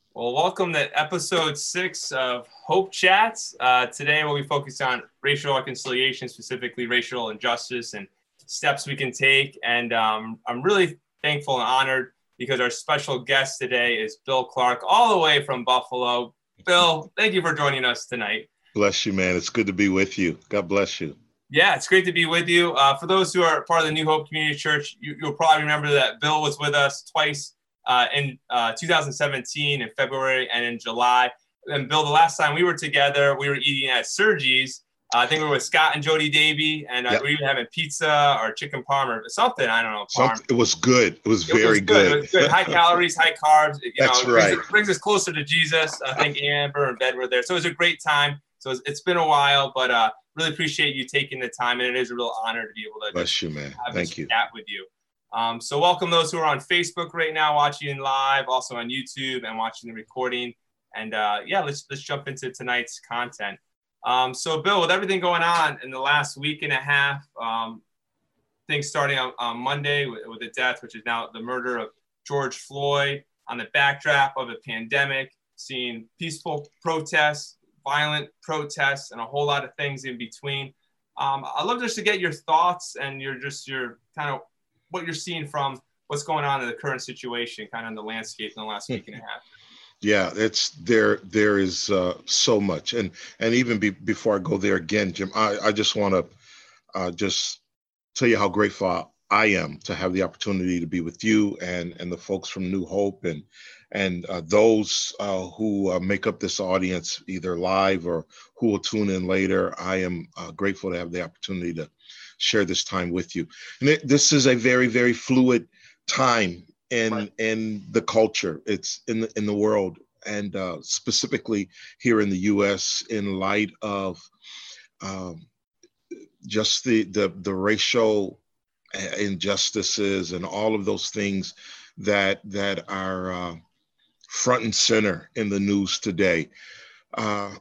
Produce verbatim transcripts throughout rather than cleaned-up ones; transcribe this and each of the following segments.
Well, welcome to episode six of Hope Chats. Uh, today, we'll be focused on racial reconciliation, specifically racial injustice and steps we can take. And um, I'm really thankful and honored because our special guest today is Bill Clark, all the way from Buffalo. Bill, thank you for joining us tonight. Bless you, man. It's good to be with you. God bless you. Yeah, it's great to be with you. Uh, for those who are part of the New Hope Community Church, you, you'll probably remember that Bill was with us twice uh, in uh, two thousand seventeen in February and in July. And Bill, the last time we were together, we were eating at Sergi's. Uh, I think we were with Scott and Jody Davy, and uh, yep. we were even having pizza or chicken parm or something. I don't know. Parm. It was good. It was it very was good. good. It was good. High calories, high carbs. You That's know, it right. brings, it brings us closer to Jesus. I think Amber and Ben were there. So it was a great time. So it's, it's been a while, but uh, really appreciate you taking the time, and it is a real honor to be able to bless you, man. Have Thank this you. Chat with you. Um, so welcome those who are on Facebook right now, watching live, also on YouTube and watching the recording. And uh, yeah, let's let's jump into tonight's content. Um, so Bill, with everything going on in the last week and a half, um, things starting on, on Monday with, with the death, which is now the murder of George Floyd, on the backdrop of a pandemic, seeing peaceful protests, violent protests, and a whole lot of things in between. Um, I'd love just to get your thoughts and your just your kind of what you're seeing from what's going on in the current situation, kind of in the landscape in the last week and a half. Yeah, it's there. There is uh, so much, and and even be, before I go there again, Jim, I, I just want to uh, just tell you how grateful I am to have the opportunity to be with you and and the folks from New Hope and and uh, those uh, who uh, make up this audience, either live or who will tune in later. I am uh, grateful to have the opportunity to share this time with you. And it, this is a very, very fluid time in right. in the culture. It's in the in the world, and uh, specifically here in the U S in light of um, just the the the racial injustices and all of those things that that are uh, front and center in the news today. Uh,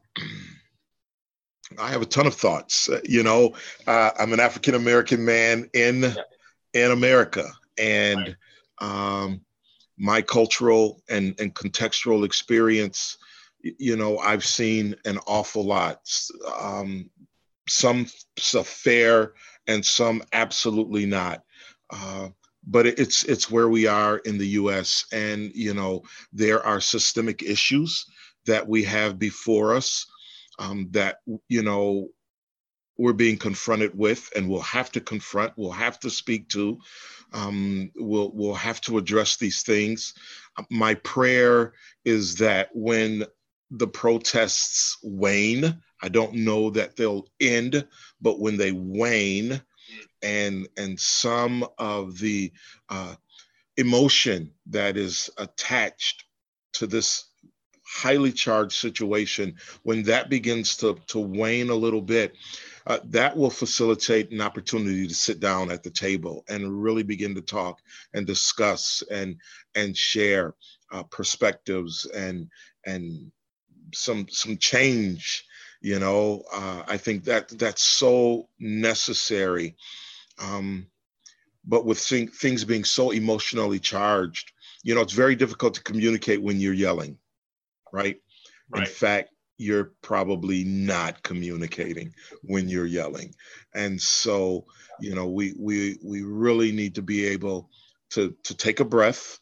I have a ton of thoughts. Uh, you know, uh, I'm an African American man in yeah. in America, and right. um, my cultural and, and contextual experience, you know, I've seen an awful lot. Um, some stuff fair and some absolutely not. Uh, but it's it's where we are in the U S, and you know, there are systemic issues that we have before us. Um, that, you know, we're being confronted with and we'll have to confront, we'll have to speak to, um, we'll, we'll have to address these things. My prayer is that when the protests wane, I don't know that they'll end, but when they wane and, and some of the uh, emotion that is attached to this highly charged situation, when that begins to, to wane a little bit, uh, that will facilitate an opportunity to sit down at the table and really begin to talk and discuss and and share uh, perspectives and and some some change. You know, uh, I think that that's so necessary. Um, but with thing, things being so emotionally charged, you know, it's very difficult to communicate when you're yelling. Right? Right. In fact, you're probably not communicating when you're yelling. And so, you know, we we we really need to be able to to take a breath,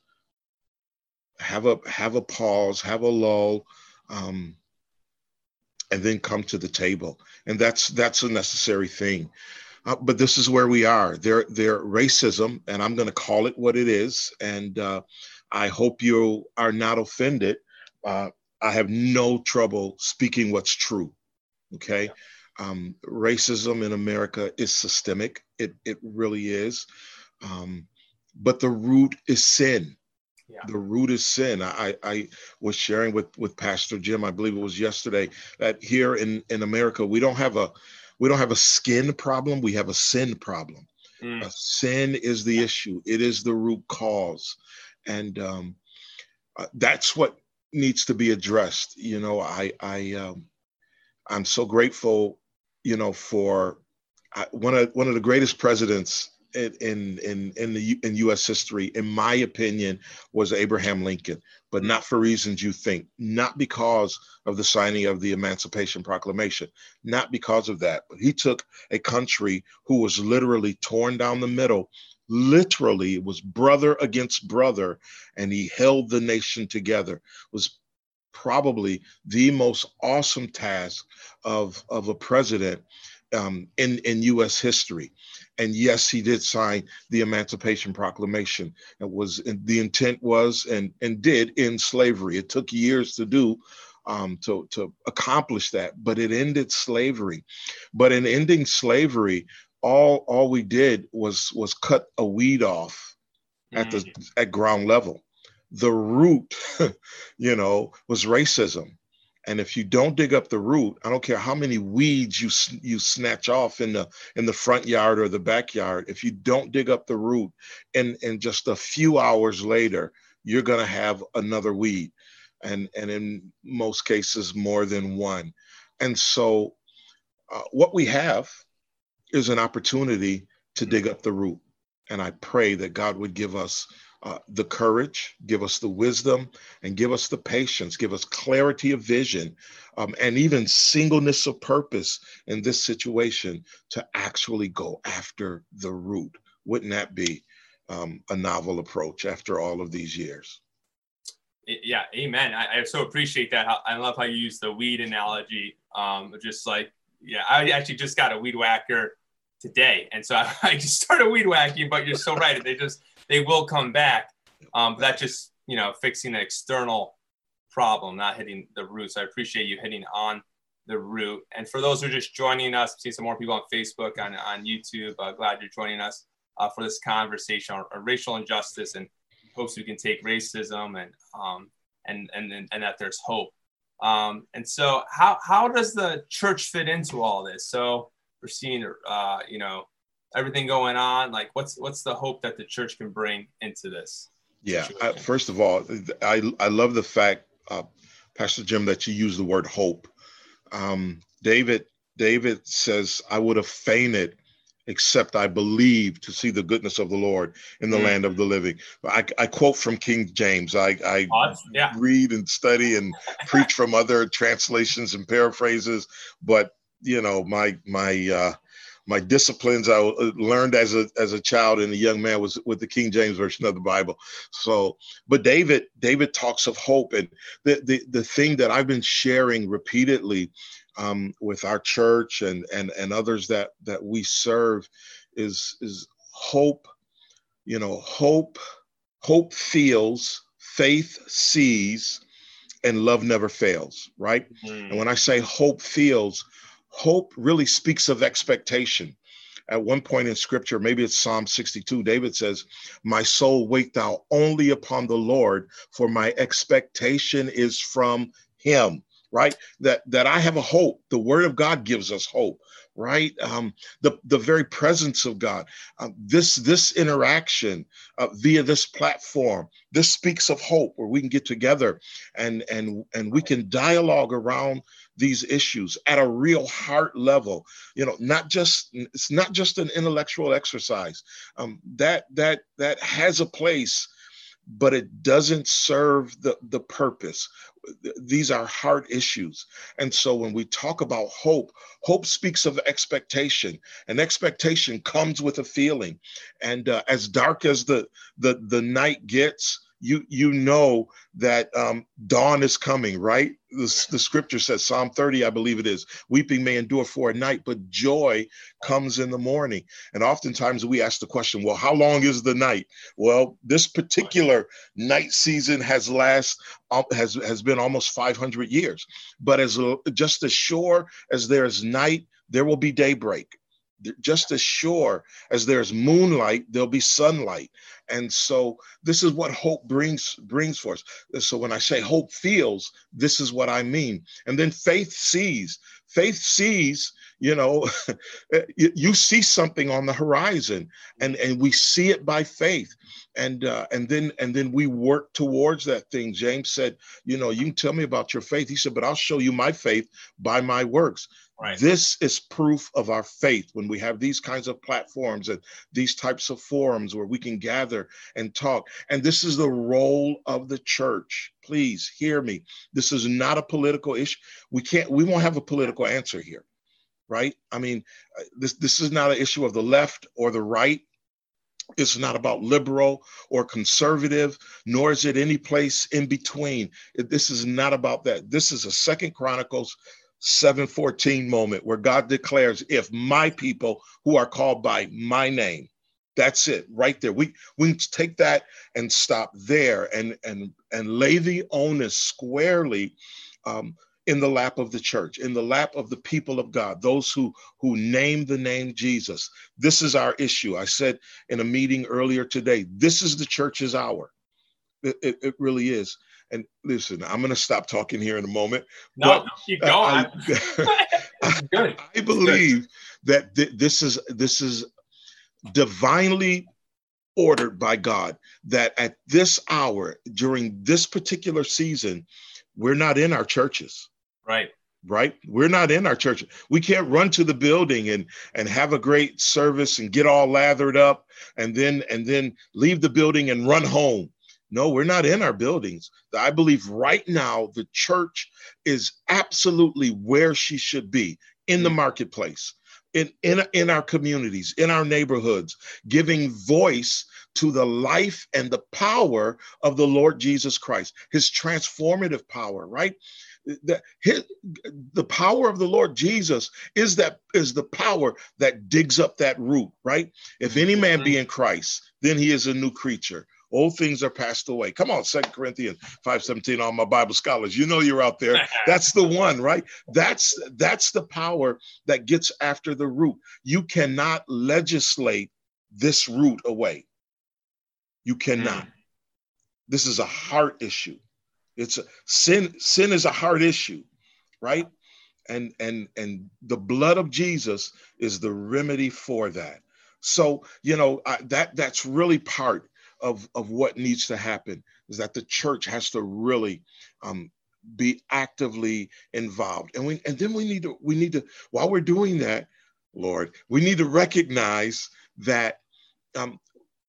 have a have a pause, have a lull, um, and then come to the table. And that's that's a necessary thing. Uh, but this is where we are. There, there racism, and I'm going to call it what it is. And uh, I hope you are not offended. Uh, I have no trouble speaking what's true, okay? Um, racism in America is systemic. It, it really is. Um, but the root is sin. Yeah. The root is sin. I, I was sharing with, with Pastor Jim, I believe it was yesterday, that here in, in America, we don't have a we don't have a skin problem. We have a sin problem. Mm. Uh, sin is the issue. It is the root cause. And um, uh, that's what needs to be addressed. You know, I, I, um, I'm so grateful, you know, for uh, one of one of the greatest presidents in in in the in U S history, in my opinion, was Abraham Lincoln, but not for reasons you think. Not because of the signing of the Emancipation Proclamation, not because of that, but he took a country who was literally torn down the middle. Literally, it was brother against brother, and he held the nation together. It was probably the most awesome task of of a president um, in in U S history. And yes, he did sign the Emancipation Proclamation. It was the intent was and and did end slavery. It took years to do um, to to accomplish that, but it ended slavery. But in ending slavery, all all we did was was cut a weed off at the at ground level. The root, you know, was racism. And if you don't dig up the root, I don't care how many weeds you you snatch off in the in the front yard or the backyard. If you don't dig up the root, and and just a few hours later, you're going to have another weed, and and in most cases more than one. And so, uh, what we have is an opportunity to dig up the root. And I pray that God would give us Uh, the courage, give us the wisdom, and give us the patience, give us clarity of vision, um, and even singleness of purpose in this situation to actually go after the root. Wouldn't that be um, a novel approach after all of these years? Yeah, amen. I, I so appreciate that. I love how you use the weed analogy. Um, just like, yeah, I actually just got a weed whacker today. And so I, I just started weed whacking, but you're so right. They just, they will come back. Um, but that's just, you know, fixing the external problem, not hitting the root. So I appreciate you hitting on the root. And for those who are just joining us, see some more people on Facebook, on, on YouTube. Uh, glad you're joining us uh, for this conversation on, on racial injustice, and hopes we can take racism and um, and, and and and that there's hope. Um, and so how how does the church fit into all this? So we're seeing, uh, you know, everything going on. Like, what's what's the hope that the church can bring into this? Yeah, I, first of all, I I love the fact, uh, Pastor Jim, that you use the word hope. Um, David David says, "I would have fainted, except I believed to see the goodness of the Lord in the mm. land of the living." I, I quote from King James. I, I oh, yeah. read and study and preach from other translations and paraphrases, but you know, my my uh, my disciplines I learned as a as a child and a young man was with the King James version of the Bible. So, but David David talks of hope, and the the the thing that I've been sharing repeatedly um, with our church and and and others that that we serve is is hope. You know, hope hope feels, faith sees, and love never fails. Right. Mm. And when I say hope feels, hope really speaks of expectation. At one point in scripture, maybe it's Psalm sixty-two, David says, "My soul, wait thou only upon the Lord, for my expectation is from him." Right? That that I have a hope. The word of God gives us hope, right? Um, the, the very presence of God. Uh, this, this interaction uh, via this platform, this speaks of hope, where we can get together and, and, and we can dialogue around these issues at a real heart level. You know, not just, it's not just an intellectual exercise. Um, that, that, that has a place, but it doesn't serve the, the purpose. These are heart issues. And so when we talk about hope, hope speaks of expectation, and expectation comes with a feeling. And uh, as dark as the, the, the night gets, you you know that um, dawn is coming, right? The, the scripture says, Psalm thirty, I believe it is, weeping may endure for a night, but joy comes in the morning. And oftentimes we ask the question, well, how long is the night? Well, this particular night season has last uh, has has been almost five hundred years. But as just as sure as there is night, there will be daybreak. Just as sure as there's moonlight, there'll be sunlight. And so this is what hope brings brings for us. So when I say hope feels, this is what I mean. And then faith sees. Faith sees, you know, you, you see something on the horizon, and, and we see it by faith. And uh, and then and then we work towards that thing. James said, you know, you can tell me about your faith. He said, but I'll show you my faith by my works. Right. This is proof of our faith when we have these kinds of platforms and these types of forums where we can gather and talk. And this is the role of the church. Please hear me. This is not a political issue. We can't, we won't have a political answer here, right? I mean, this, this is not an issue of the left or the right. It's not about liberal or conservative, nor is it any place in between. This is not about that. This is a Second Chronicles seven fourteen moment where God declares, if my people who are called by my name, that's it right there. We we take that and stop there and and and lay the onus squarely um, in the lap of the church, in the lap of the people of God, those who who name the name Jesus. This is our issue. I said in a meeting earlier today, this is the church's hour. It, it, it really is. And listen, I'm going to stop talking here in a moment. No, keep going. I, I, good. I believe that th- this is this is divinely ordered by God, that at this hour, during this particular season, we're not in our churches. Right. Right. We're not in our church. We can't run to the building and and have a great service and get all lathered up and then and then leave the building and run home. No, we're not in our buildings. I believe right now the church is absolutely where she should be, in the marketplace, in, in, in our communities, in our neighborhoods, giving voice to the life and the power of the Lord Jesus Christ, his transformative power, right? The, his, the power of the Lord Jesus is that is the power that digs up that root, right? If any man be in Christ, then he is a new creature. Old things are passed away. Come on, Second Corinthians five seventeen, all my Bible scholars. You know you're out there. That's the one, right? That's that's the power that gets after the root. You cannot legislate this root away. You cannot. Mm. This is a heart issue. It's a sin. Sin is a heart issue, right? And and and the blood of Jesus is the remedy for that. So, you know, I, that that's really part of, of what needs to happen, is that the church has to really um, be actively involved. And we and then we need to we need to, while we're doing that, Lord, we need to recognize that um,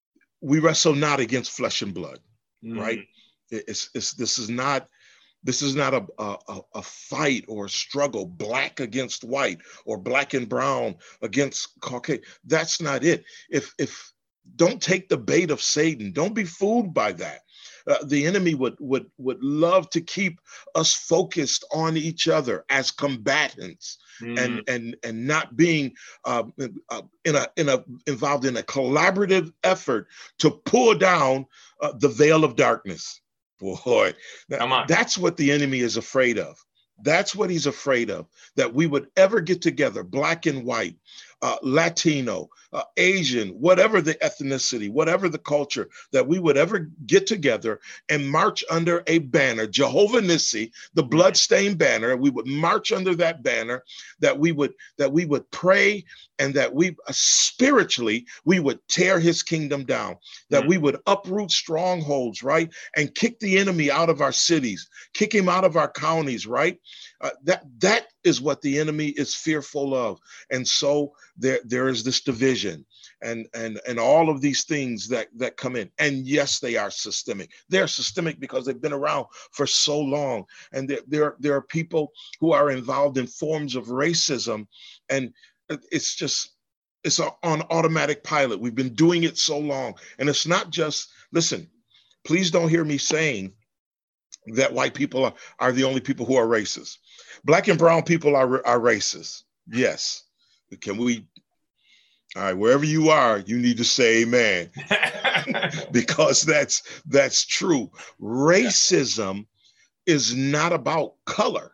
we wrestle not against flesh and blood, mm. right? It's, it's this is not this is not a, a a fight or a struggle, black against white or black and brown against Caucasian. That's not it. If if Don't take the bait of Satan. Don't be fooled by that. Uh, the enemy would would would love to keep us focused on each other as combatants, mm. and and and not being uh, uh, in a in a involved in a collaborative effort to pull down uh, the veil of darkness. Boy, that, that's what the enemy is afraid of. That's what he's afraid of, that we would ever get together, black and white, uh, Latino, uh, Asian, whatever the ethnicity, whatever the culture, that we would ever get together and march under a banner, Jehovah Nissi, the bloodstained banner. We would march under that banner, that we would that we would pray, and that we uh, spiritually we would tear his kingdom down, that mm-hmm. we would uproot strongholds, right, and kick the enemy out of our cities, kick him out of our counties, right. Uh, that that is what the enemy is fearful of, and so there there is this division, and and and all of these things that that come in. And yes, they are systemic. They're systemic because they've been around for so long, and there there, there are people who are involved in forms of racism, and it's just it's on automatic pilot. We've been doing it so long, and it's not just listen. Please don't hear me saying that white people are, are the only people who are racist. Black and brown people are, are racist. Yes. Can we, all right, wherever you are, you need to say amen. Because that's, that's true. Racism is not about color.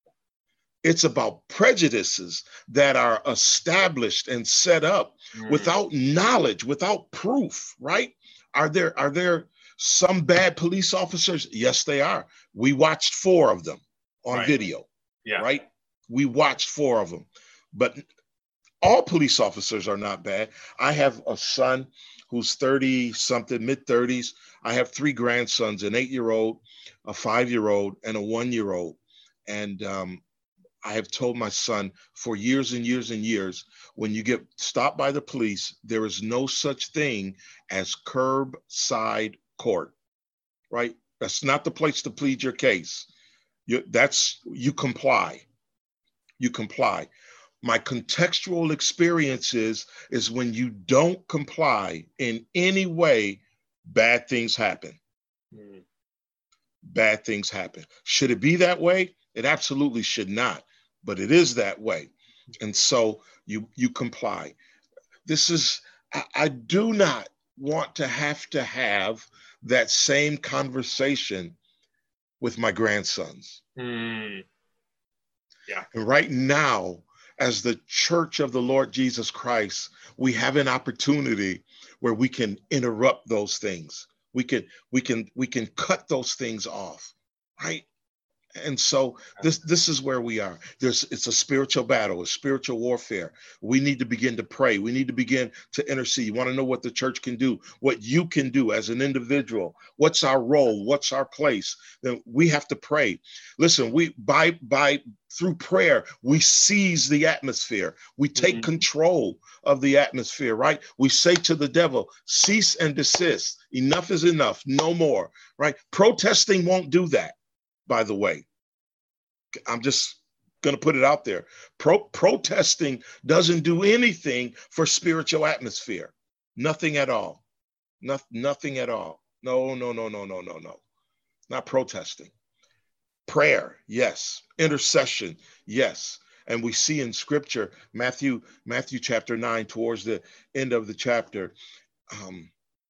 It's about prejudices that are established and set up mm. without knowledge, without proof, right? Are there, are there, some bad police officers? Yes, they are. We watched four of them on right. video, yeah. right? We watched four of them, but all police officers are not bad. I have a son who's thirty something, mid thirties. I have three grandsons, an eight-year-old, a five-year-old, and a one-year-old. And um, I have told my son for years and years and years, when you get stopped by the police, there is no such thing as curbside court, right? That's not the place to plead your case. You, that's, you comply. You comply. My contextual experience is, is when you don't comply in any way, bad things happen. Mm. Bad things happen. Should it be that way? It absolutely should not, but it is that way. And so you, you comply. This is, I, I do not want to have to have that same conversation with my grandsons. Mm. Yeah. And right now, as the church of the Lord Jesus Christ, we have an opportunity where we can interrupt those things. We can, we can, we can cut those things off, right? And so this, this is where we are. There's, it's a spiritual battle, a spiritual warfare. We need to begin to pray. We need to begin to intercede. You want to know what the church can do, what you can do as an individual. What's our role? What's our place? Then we have to pray. Listen, we, by, by, through prayer, we seize the atmosphere. We take mm-hmm. control of the atmosphere, right? We say to the devil, cease and desist. Enough is enough. No more, right? Protesting won't do that. By the way, I'm just going to put it out there. Pro- protesting doesn't do anything for spiritual atmosphere. Nothing at all. No, nothing at all. No, no, no, no, no, no, no. Not protesting. Prayer, yes. Intercession, yes. And we see in scripture, Matthew, Matthew chapter nine, towards the end of the chapter, um,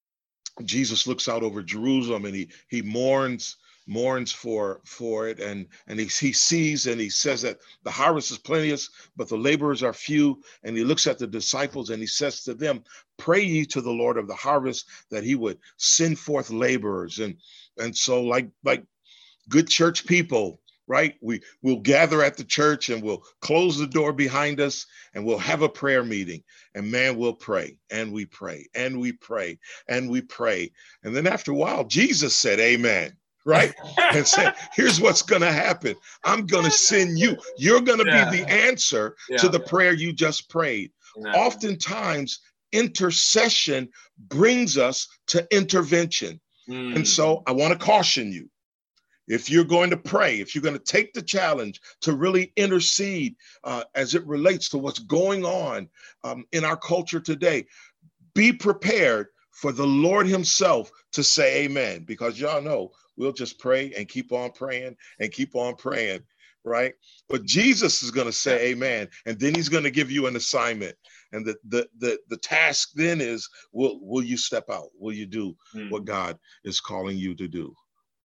Jesus looks out over Jerusalem and he, he mourns mourns for for it, and and he, he sees and he says that the harvest is plenteous, but the laborers are few. And he looks at the disciples and he says to them, pray ye to the Lord of the harvest that he would send forth laborers. And and so like like good church people, right, we will gather at the church and we'll close the door behind us and we'll have a prayer meeting, and man, we'll pray and we pray and we pray and we pray. And then after a while, Jesus said, amen. Right? And said, here's what's going to happen. I'm going to send you. You're going to yeah. be the answer yeah. to the prayer you just prayed. Yeah. Oftentimes, intercession brings us to intervention. Mm. And so I want to caution you. If you're going to pray, if you're going to take the challenge to really intercede uh, as it relates to what's going on um, in our culture today, be prepared for the Lord himself to say amen, because y'all know we'll just pray and keep on praying and keep on praying, right? But Jesus is going to say amen, and then he's going to give you an assignment. And the the the, the task then is, will, will you step out? Will you do mm. what God is calling you to do?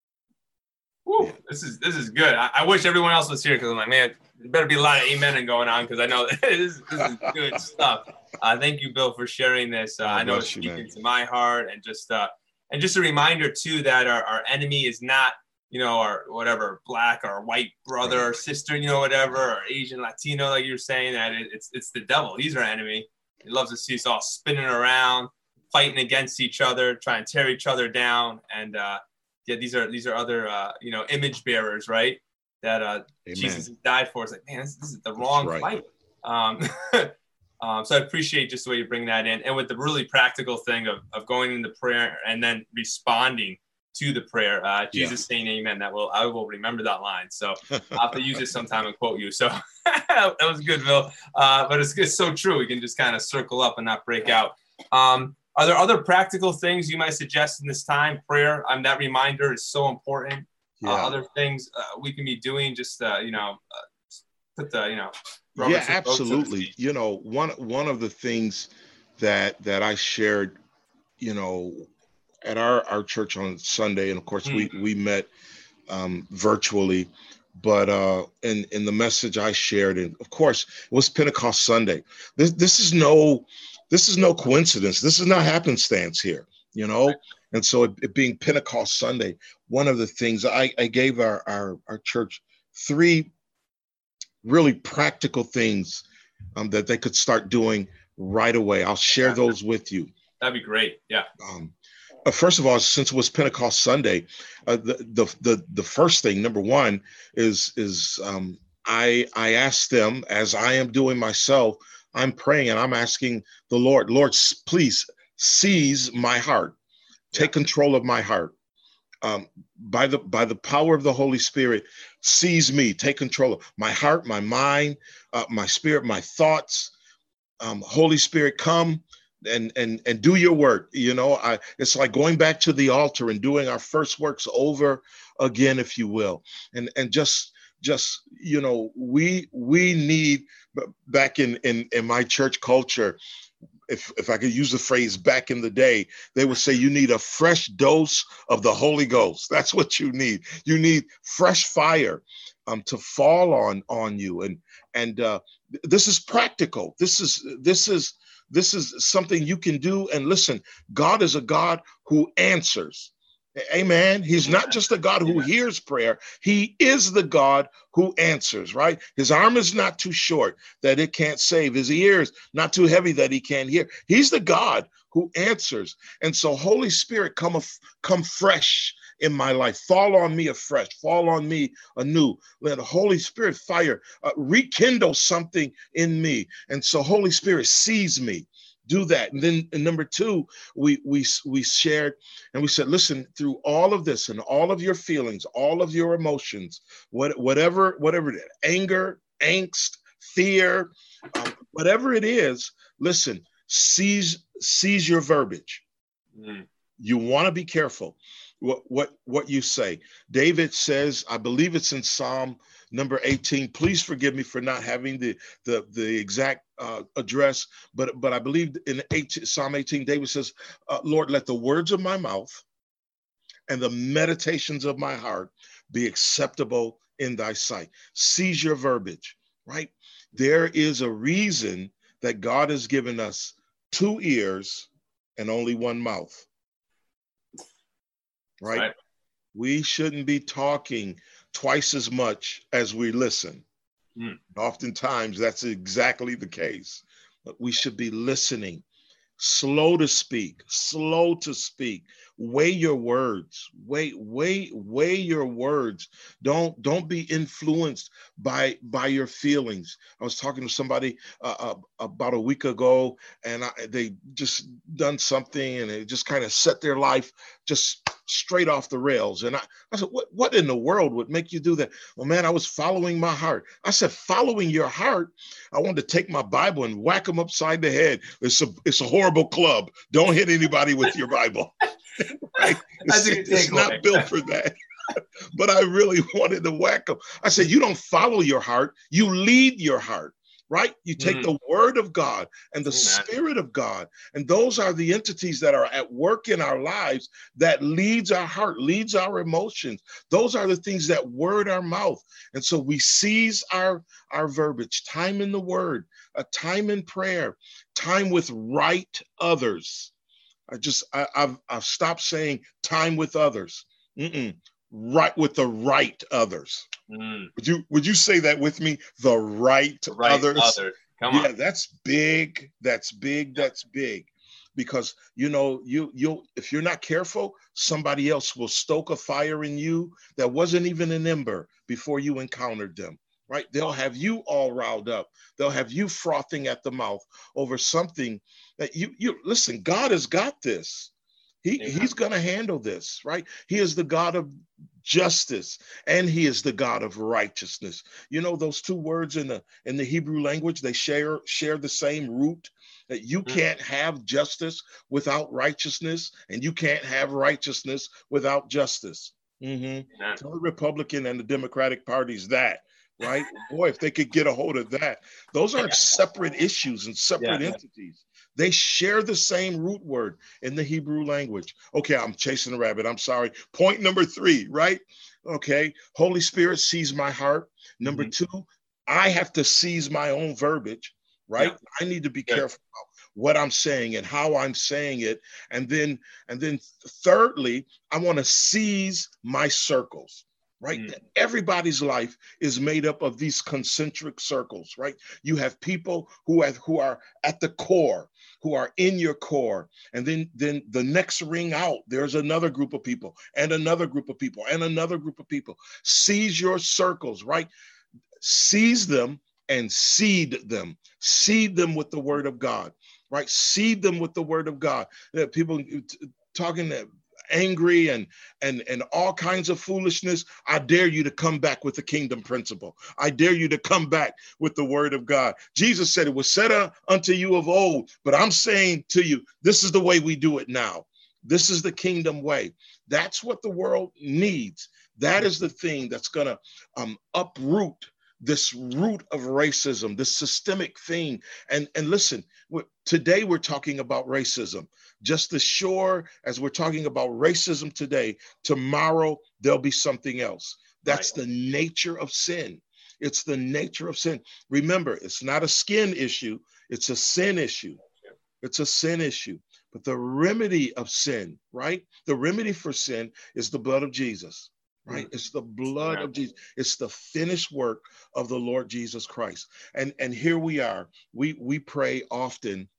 Woo, yeah. This is this is good. I, I wish everyone else was here, because I'm like, man, there better be a lot of amen going on, because I know this, this is good stuff. Uh, thank you, Bill, for sharing this. Uh, I know it's speaking you, to my heart, and just uh, and just a reminder too that our, our enemy is not, you know, our whatever black or white brother or sister, you know, whatever, or Asian, Latino, like you're saying, that it, it's it's the devil. He's our enemy. He loves to see us all spinning around, fighting against each other, trying to tear each other down. And uh, yeah, these are these are other uh, you know, image bearers, right? That uh, Jesus died for. It's like, man, this, this is the wrong right. fight. Um, um, so I appreciate just the way you bring that in, and with the really practical thing of of going into prayer and then responding to the prayer, uh, Jesus yeah. saying amen. That will, I will remember that line. So I'll have to use it sometime and quote you. So that was good, Bill. Uh, but it's, it's so true. We can just kind of circle up and not break out. Um, are there other practical things you might suggest in this time? Prayer, um, that reminder is so important. Yeah. Uh, other things uh, we can be doing, just, uh, you know, uh, put the, you know. Yeah, absolutely. You know, one, one of the things that, that I shared, you know, at our, our church on Sunday, and of course mm. we, we met um, virtually, but uh, in, in the message I shared, and of course it was Pentecost Sunday. This, this is no, this is no coincidence. This is not happenstance here, you know? And so it, it being Pentecost Sunday, one of the things I, I gave our, our, our church three really practical things um, that they could start doing right away. I'll share those with you. That'd be great. Yeah. Um, uh, first of all, since it was Pentecost Sunday, uh, the, the the the first thing, number one, is is um, I I asked them, as I am doing myself. I'm praying and I'm asking the Lord, Lord, please seize my heart, take yeah. control of my heart. Um, by the by the power of the Holy Spirit, seize me, take control of my heart, my mind, uh, my spirit, my thoughts. Um, Holy Spirit, come and and and do your work. You know, I it's like going back to the altar and doing our first works over again, if you will, and and just just you know, we we need, back in in in my church culture, if if I could use the phrase back in the day, they would say you need a fresh dose of the Holy Ghost. That's what you need. You need fresh fire um, to fall on on you. And and uh, this is practical. This is this is this is something you can do. And listen, God is a God who answers. Amen. He's not just a God who hears prayer. He is the God who answers, right? His arm is not too short that it can't save. His ears not too heavy that he can't hear. He's the God who answers. And so, Holy Spirit, come, af- come fresh in my life. Fall on me afresh. Fall on me anew. Let the Holy Spirit fire uh, rekindle something in me. And so, Holy Spirit, seize me. Do that. And then and number two, we we we shared and we said, listen, through all of this and all of your feelings, all of your emotions, what, whatever, whatever it is, anger, angst, fear, um, whatever it is, listen, seize, seize your verbiage. Mm. You want to be careful what, what, what you say. David says, I believe it's in Psalm number eighteen, please forgive me for not having the, the, the exact uh, address, but, but I believe in eighteen, Psalm eighteen, David says, uh, Lord, let the words of my mouth and the meditations of my heart be acceptable in thy sight. Seize your verbiage, right? There is a reason that God has given us two ears and only one mouth, right? right. We shouldn't be talking twice as much as we listen. Mm. Oftentimes, that's exactly the case. But we should be listening, slow to speak, slow to speak. Weigh your words. Weigh, weigh, weigh your words. Don't don't be influenced by by your feelings. I was talking to somebody uh, uh, about a week ago, and I, they just done something, and it just kind of set their life just straight off the rails. And I, I said, what, what in the world would make you do that? Well, man, I was following my heart. I said, following your heart? I wanted to take my Bible and whack them upside the head. It's a, it's a horrible club. Don't hit anybody with your Bible. Right? It's, it's not built for that. But I really wanted to whack them. I said, you don't follow your heart. You lead your heart. Right? You take mm. the word of God and the Amen. Spirit of God. And those are the entities that are at work in our lives that leads our heart, leads our emotions. Those are the things that word our mouth. And so we seize our, our verbiage, time in the word, a time in prayer, time with right others. I just, I, I've, I've stopped saying time with others. Mm-mm. Right with the right others. Mm. Would you would you say that with me? The right, the right others. Other. Come yeah, on. that's big. That's big. Yeah. That's big. Because you know, you you'll if you're not careful, somebody else will stoke a fire in you that wasn't even an ember before you encountered them. Right? They'll have you all riled up. They'll have you frothing at the mouth over something that you you listen. God has got this. He, he's going to handle this, right? He is the God of justice and he is the God of righteousness. You know, those two words in the in the Hebrew language, they share share the same root. That you can't have justice without righteousness, and you can't have righteousness without justice. Mm-hmm. Tell the Republican and the Democratic parties that, right? Boy, if they could get a hold of that. Those aren't separate issues and separate yeah, entities. They share the same root word in the Hebrew language. Okay, I'm chasing a rabbit. I'm sorry. Point number three, right? Okay, Holy Spirit seize my heart. Number mm-hmm. two, I have to seize my own verbiage, right? Yeah. I need to be yeah. careful about what I'm saying and how I'm saying it. And then, and then thirdly, I want to seize my circles. right? Mm. Everybody's life is made up of these concentric circles, right? You have people who have, who are at the core, who are in your core. And then, then the next ring out, there's another group of people and another group of people and another group of people. Seize your circles, right? Seize them and seed them. Seed them with the word of God, right? Seed them with the word of God. That people talking that angry and and and all kinds of foolishness. I dare you to come back with the kingdom principle. I dare you to come back with the word of God. Jesus said it was said unto you of old, but I'm saying to you, this is the way we do it now. This is the kingdom way. That's what the world needs. That is the thing that's going to um, uproot this root of racism, this systemic thing. And, and listen, we're, today we're talking about racism. Just as sure as we're talking about racism today, tomorrow there'll be something else. That's right. The nature of sin. It's the nature of sin. Remember, it's not a skin issue. It's a sin issue. It's a sin issue. But the remedy of sin, right? The remedy for sin is the blood of Jesus. Right? It's the blood of Jesus. It's the finished work of the Lord Jesus Christ. And, and here we are. We, we pray often,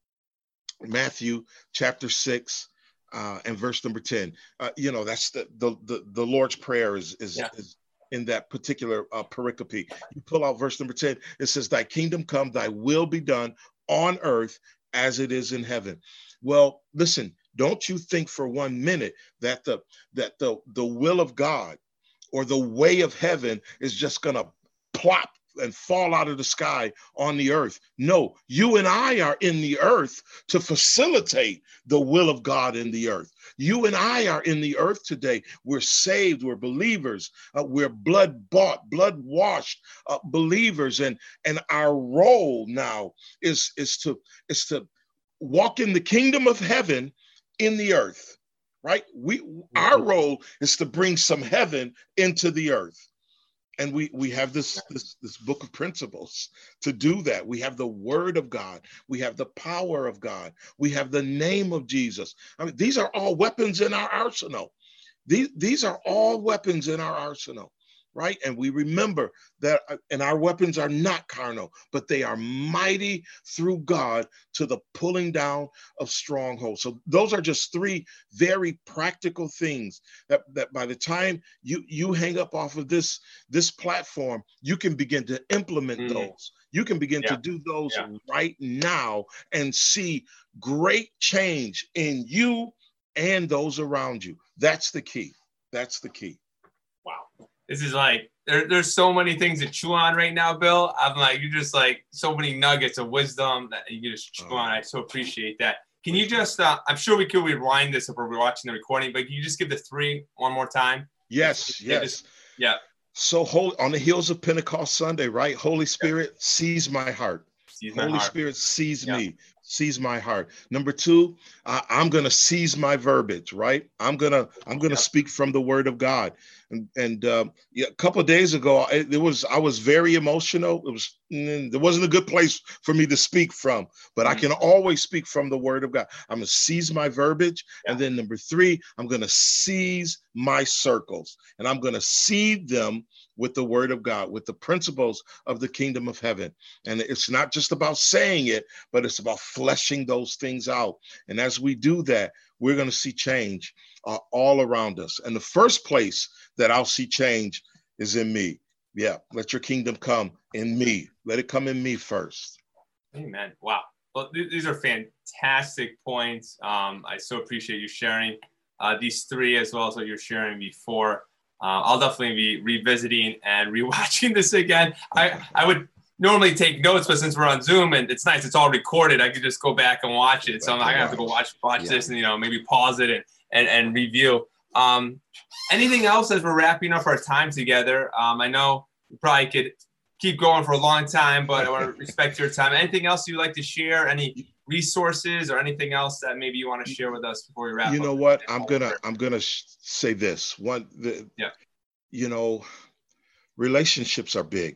Matthew chapter six uh, and verse number ten. Uh, you know, that's the, the, the, the Lord's Prayer is, is, yeah. is in that particular uh, pericope. You pull out verse number ten. It says, thy kingdom come, thy will be done on earth as it is in heaven. Well, listen, don't you think for one minute that the, that the, the will of God or the way of heaven is just going to plop and fall out of the sky on the earth. No, you and I are in the earth to facilitate the will of God in the earth. You and I are in the earth today. We're saved. We're believers. Uh, we're blood bought, blood washed uh, believers. And, and our role now is, is, to, is to walk in the kingdom of heaven in the earth. Right? We, our role is to bring some heaven into the earth. And we, we have this, this, this book of principles to do that. We have the word of God. We have the power of God. We have the name of Jesus. I mean, these are all weapons in our arsenal. These, these are all weapons in our arsenal. Right? And we remember that, and our weapons are not carnal, but they are mighty through God to the pulling down of strongholds. So those are just three very practical things that, that by the time you, you hang up off of this, this platform, you can begin to implement mm. those. You can begin yeah. to do those yeah. right now and see great change in you and those around you. That's the key. That's the key. Wow. This is like, there, there's so many things to chew on right now, Bill. I'm like, you're just like so many nuggets of wisdom that you just chew oh. on. I so appreciate that. Can you just, uh, I'm sure we could rewind this if we're watching the recording, but can you just give the three one more time? Yes, just, yes. Just, yeah. So whole, on the heels of Pentecost Sunday, right? Holy Spirit, yeah. seize my heart. Seize my Holy heart. Spirit, seize yeah. me. Seize my heart. Number two, uh, I'm going to seize my verbiage, right? I'm going to, I'm going to yep. speak from the word of God. And, and um, yeah, a couple of days ago, it, it was, I was very emotional. It was, mm, there wasn't a good place for me to speak from, but mm-hmm. I can always speak from the word of God. I'm going to seize my verbiage. Yeah. And then number three, I'm going to seize my circles, and I'm going to seed them with the word of God, with the principles of the kingdom of heaven. And it's not just about saying it, but it's about fleshing those things out. And as we do that, we're going to see change uh, all around us. And the first place that I'll see change is in me. Yeah, let your kingdom come in me. Let it come in me first. Amen. Wow. Well, th- these are fantastic points. Um, I so appreciate you sharing uh, these three as well as what you're sharing before. Uh, I'll definitely be revisiting and rewatching this again. I, I would normally take notes, but since we're on Zoom and it's nice, it's all recorded, I could just go back and watch it. So I'm not gonna have to go watch watch yeah. this and, you know, maybe pause it and and, and review. Um, anything else as we're wrapping up our time together? Um, I know we probably could keep going for a long time, but I want to respect your time. Anything else you'd like to share? Any resources or anything else that maybe you want to share with us before we wrap you up? know what i'm gonna i'm gonna say this one the, yeah you know relationships are big,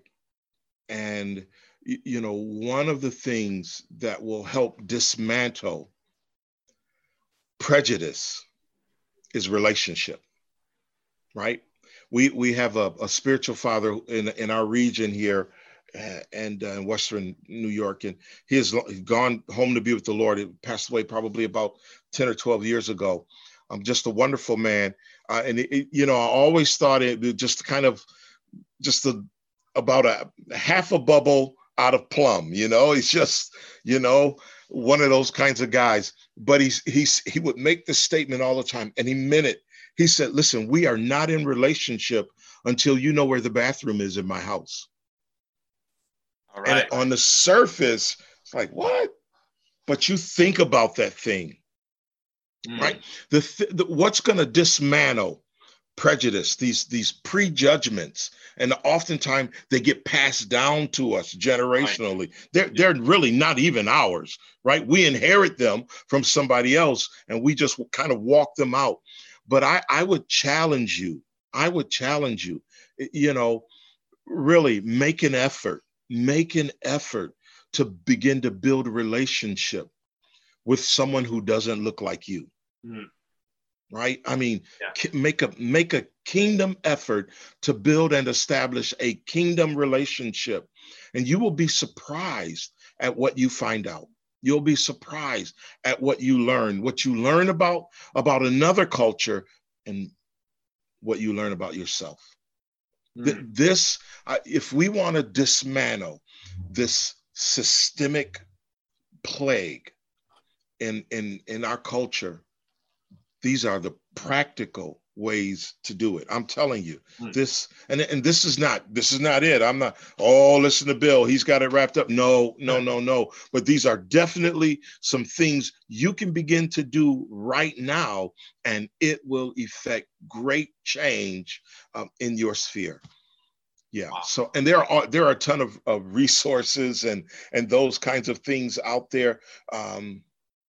and you know one of the things that will help dismantle prejudice is relationship, right? we we have a, a spiritual father in in our region here, uh, and uh, in Western New York, and he has gone home to be with the Lord. He passed away probably about ten or twelve years ago. Um, just a wonderful man, uh, and it, it, you know, I always thought it just kind of just a, about a half a bubble out of plum. You know, he's just, you know, one of those kinds of guys. But he's he's he would make this statement all the time, and he meant it. He said, listen, we are not in relationship until you know where the bathroom is in my house. All right. And on the surface, it's like, what? But you think about that thing, mm. right? The, th- the what's going to dismantle prejudice, these, these prejudgments, and oftentimes they get passed down to us generationally. Right. They're, they're really not even ours, right? We inherit them from somebody else, and we just kind of walk them out. But I, I would challenge you, I would challenge you, you know, really make an effort, make an effort to begin to build a relationship with someone who doesn't look like you, mm. right? I mean, yeah. make a, make a kingdom effort to build and establish a kingdom relationship, and you will be surprised at what you find out. You'll be surprised at what you learn, what you learn about, about another culture, and what you learn about yourself. Mm. This, uh, if we want to dismantle this systemic plague in, in, in our culture, these are the practical ways to do it. I'm telling you mm. this, and, and this is not, this is not it. I'm not, oh, listen to Bill, he's got it wrapped up. No, no, no, no. But these are definitely some things you can begin to do right now, and it will effect great change um, in your sphere. Yeah. Wow. So, and there are, there are a ton of, of resources and, and those kinds of things out there. Um,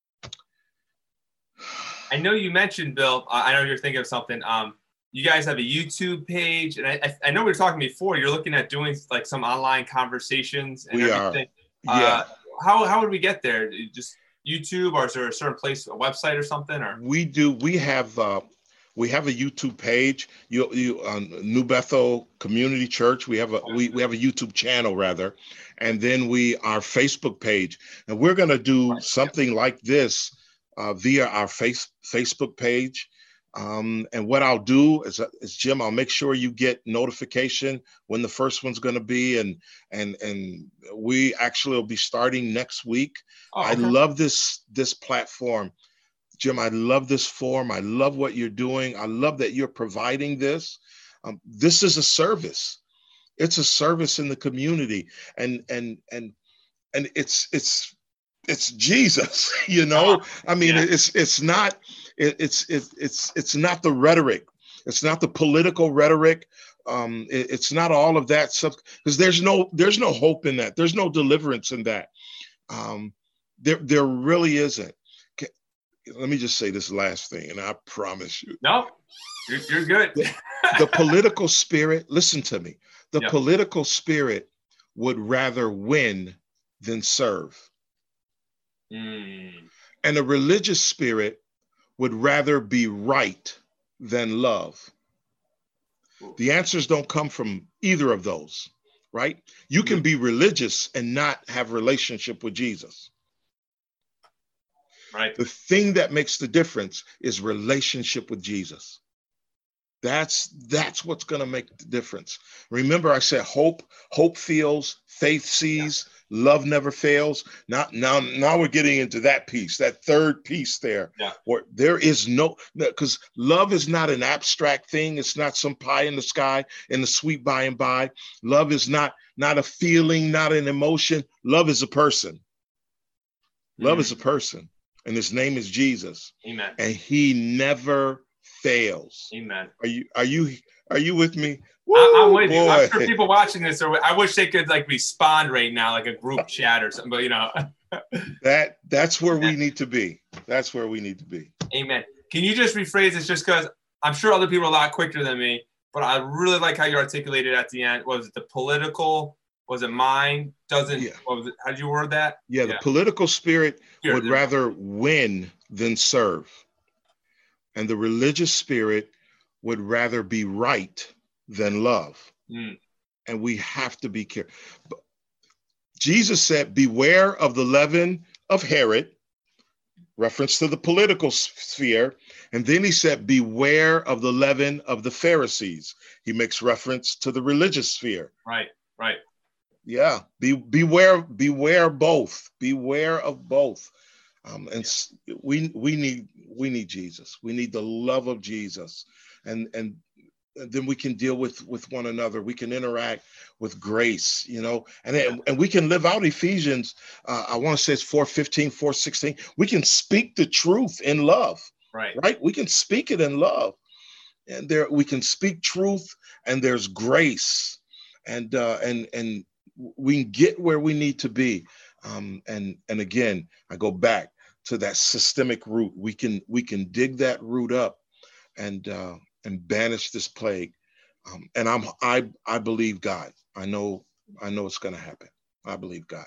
I know you mentioned, Bill, uh, I know you're thinking of something. Um, you guys have a YouTube page, and I, I, I know we were talking before, you're looking at doing like some online conversations and we everything. Are. Yeah. Uh, how, how would we get there? Just YouTube, or is there a certain place, a website or something? Or we do, we have, uh, we have a YouTube page. You, you, uh, New Bethel Community Church. We have a, we, we have a YouTube channel rather, and then we, our Facebook page, and we're going to do something like this Uh, via our face, Facebook page. Um, and what I'll do is, is, Jim, I'll make sure you get notification when the first one's going to be. And, and, and we actually will be starting next week. Oh, okay. I love this, this platform. Jim, I love this form. I love what you're doing. I love that you're providing this. Um, this is a service. It's a service in the community. And, and, and, and it's, it's, it's Jesus, you know. I mean, yeah. it's it's not it, it's it, it's it's not the rhetoric, it's not the political rhetoric, um, it, it's not all of that stuff, because there's no there's no hope in that. There's no deliverance in that. Um, there there really isn't. Okay, let me just say this last thing, and I promise you. No, you're, you're good. the, the political spirit. Listen to me. The yep. political spirit would rather win than serve. Mm. And a religious spirit would rather be right than love. Ooh. The answers don't come from either of those, right? You mm. can be religious and not have relationship with Jesus. Right. The thing that makes the difference is relationship with Jesus. That's that's what's going to make the difference. Remember, I said hope, hope feels, faith sees, yeah. love never fails. Now, now, now we're getting into that piece, that third piece there, yeah. where there is no, because love is not an abstract thing. It's not some pie in the sky in the sweet by and by. Love is not not a feeling, not an emotion. Love is a person. Love mm. is a person, and his name is Jesus. Amen. And he never fails. Amen. Are you are you are you with me? Woo, I, I'm with boy. you. I'm sure people watching this are. I wish they could like respond right now, like a group chat or something. But you know, that that's where Amen. we need to be. That's where we need to be. Amen. Can you just rephrase this? Just because I'm sure other people are a lot quicker than me, but I really like how you articulated at the end. Was it the political? Was it mine? Doesn't. Yeah. What was it? How did you word that? Yeah, yeah. The political spirit Here, would rather win than serve. And the religious spirit would rather be right than love. Mm. And we have to be careful. Jesus said, beware of the leaven of Herod, reference to the political sphere. And then he said, beware of the leaven of the Pharisees. He makes reference to the religious sphere. Right, right. Yeah, be, beware, beware both. Beware of both. Um, and yeah. we we need we need Jesus. We need the love of Jesus, and and then we can deal with with one another. We can interact with grace, you know, and yeah. and we can live out Ephesians. Uh, I want to say it's four fifteen, four sixteen. We can speak the truth in love. Right, right. We can speak it in love, and there we can speak truth, and there's grace, and uh, and and we can get where we need to be. Um, and and again, I go back to that systemic root. We can we can dig that root up, and uh, and banish this plague. Um, and I'm I I believe God. I know I know it's going to happen. I believe God.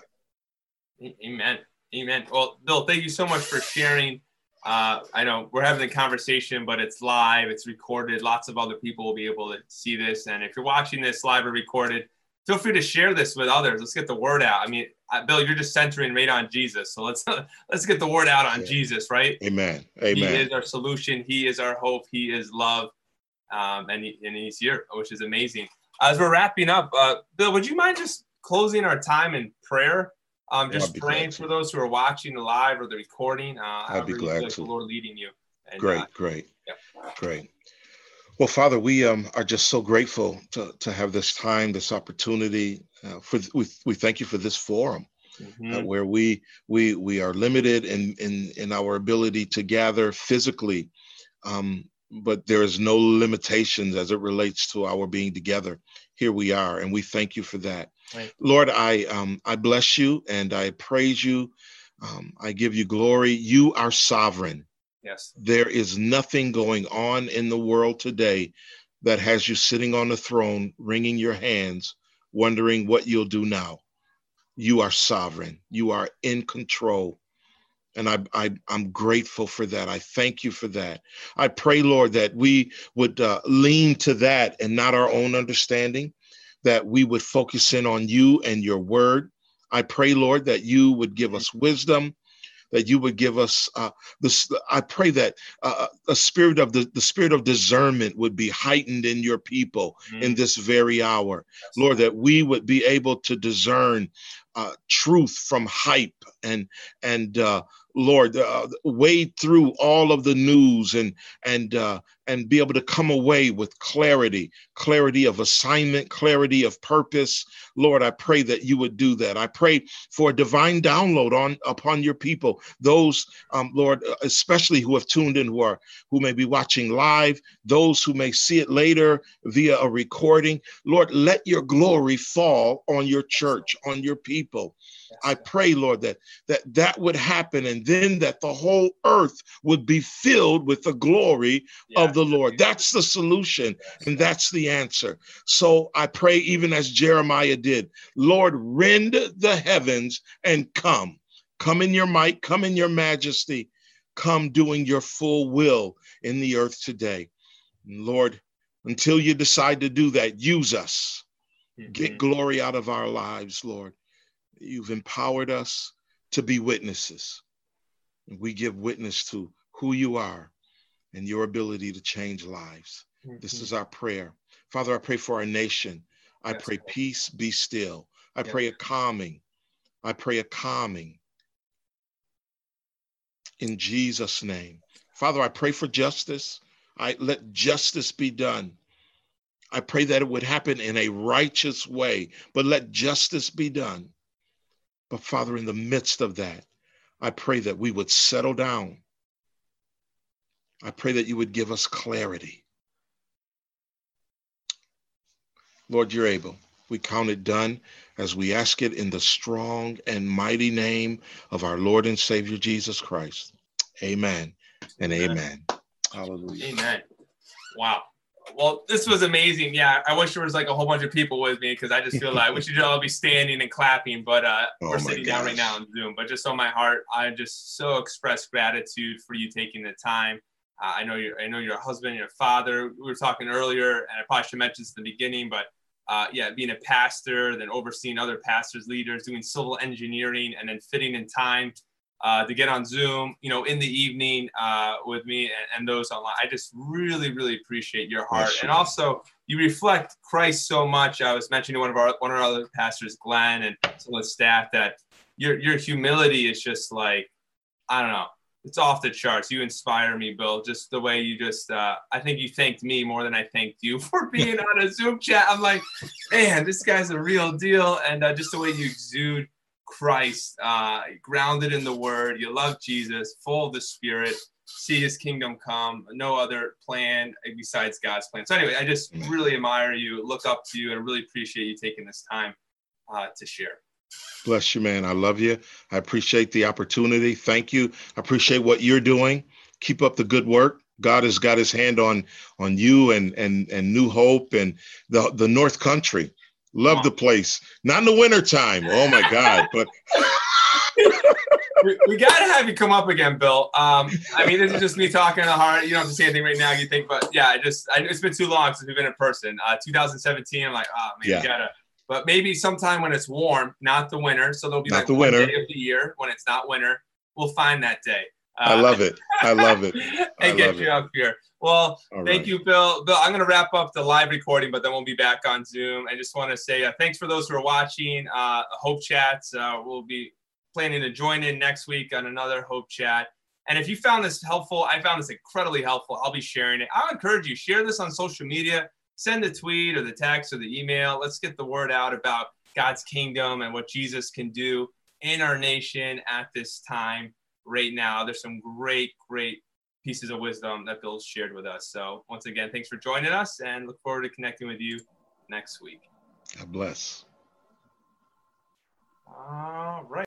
Amen. Amen. Well, Bill, thank you so much for sharing. Uh, I know we're having a conversation, but it's live. It's recorded. Lots of other people will be able to see this. And if you're watching this live or recorded, feel free to share this with others. Let's get the word out. I mean, Bill, you're just centering right on Jesus. So let's let's get the word out on yeah. Jesus, right? Amen. Amen. He is our solution. He is our hope. He is love. Um, and, he, and he's here, which is amazing. As we're wrapping up, uh, Bill, would you mind just closing our time in prayer? Um, just praying for those who are watching the live or the recording. Uh, I'd be glad like to. The Lord leading you. And, great, uh, great, yeah. great. Well, Father, we um, are just so grateful to, to have this time, this opportunity. Uh, for we, we thank you for this forum, mm-hmm. uh, where we we we are limited in in in our ability to gather physically, um, but there is no limitations as it relates to our being together. Here we are, and we thank you for that. Right. Lord, I um, I bless you and I praise you. Um, I give you glory. You are sovereign. Yes. There is nothing going on in the world today that has you sitting on the throne, wringing your hands, wondering what you'll do now. You are sovereign. You are in control. And I, I, I'm grateful for that. I thank you for that. I pray, Lord, that we would uh, lean to that and not our own understanding, that we would focus in on you and your word. I pray, Lord, that you would give us wisdom, that you would give us uh, this. I pray that uh, a spirit of the, the spirit of discernment would be heightened in your people mm. in this very hour. That's Lord, that we would be able to discern uh, truth from hype and, and uh, Lord, uh, wade through all of the news and, and, uh, and be able to come away with clarity, clarity of assignment, clarity of purpose. Lord, I pray that you would do that. I pray for a divine download on upon your people, those, um, Lord, especially who have tuned in, who are, who may be watching live, those who may see it later via a recording. Lord, let your glory fall on your church, on your people. Yes. I pray, Lord, that, that that would happen, and then that the whole earth would be filled with the glory yeah. of the Lord. That's the solution, yes. and that's the answer. So I pray, even as Jeremiah did, Lord, rend the heavens and come. Come in your might, come in your majesty, come doing your full will in the earth today. And Lord, until you decide to do that, use us. Mm-hmm. Get glory out of our lives, Lord. You've empowered us to be witnesses. And we give witness to who you are and your ability to change lives. Mm-hmm. This is our prayer. Father, I pray for our nation. I yes, pray Lord. Peace be still. I yes. pray a calming. I pray a calming. In Jesus' name. Father, I pray for justice. I let justice be done. I pray that it would happen in a righteous way, but let justice be done. But Father, in the midst of that, I pray that we would settle down. I pray that you would give us clarity. Lord, you're able. We count it done as we ask it in the strong and mighty name of our Lord and Savior, Jesus Christ. Amen and amen. amen. Hallelujah. Amen. Wow. Well, this was amazing. Yeah, I wish there was like a whole bunch of people with me, because I just feel like we should all be standing and clapping, but uh, oh we're sitting gosh. down right now on Zoom. But just on my heart, I just so express gratitude for you taking the time. Uh, I know you're, I know you're a husband, you're a father. We were talking earlier, and I probably should mention this in the beginning, but uh, yeah, being a pastor, then overseeing other pastors, leaders, doing civil engineering, and then fitting in time uh, to get on Zoom, you know, in the evening uh, with me and, and those online. I just really, really appreciate your heart, Yes, and also you reflect Christ so much. I was mentioning to one of our one of our other pastors, Glenn, and some of the staff, that your your humility is just like, I don't know. It's off the charts. You inspire me, Bill. Just the way you just, uh, I think you thanked me more than I thanked you for being on a Zoom chat. I'm like, man, this guy's a real deal. And uh, just the way you exude Christ, uh, grounded in the word. You love Jesus, full of the Spirit, see his kingdom come. No other plan besides God's plan. So anyway, I just really admire you, look up to you, and really appreciate you taking this time uh, to share. Bless you, man. I love you. I appreciate the opportunity. Thank you. I appreciate what you're doing. Keep up the good work. God has got his hand on on you and and and New Hope and the the North Country. Love the place. Not in the wintertime. Oh my God. But we, we got to have you come up again, Bill. Um, I mean, this is just me talking in the heart. You don't have to say anything right now, you think, but yeah, I just, I, it's been too long since we've been in person. Uh, two thousand seventeen, I'm like, oh man, yeah. we gotta, but maybe sometime when it's warm, not the winter. So there'll be not like the one winter. day of the year when it's not winter. We'll find that day. Uh, I love it. I love it. I and get love you it. up here. Well, All thank right. you, Bill. Bill, I'm going to wrap up the live recording, but then we'll be back on Zoom. I just want to say uh, thanks for those who are watching uh, Hope Chats. Uh, we'll be planning to join in next week on another Hope Chat. And if you found this helpful, I found this incredibly helpful. I'll be sharing it. I'll encourage you, share this on social media. Send a tweet or the text or the email. Let's get the word out about God's kingdom and what Jesus can do in our nation at this time right now. There's some great, great pieces of wisdom that Bill's shared with us. So once again, thanks for joining us and look forward to connecting with you next week. God bless. All right.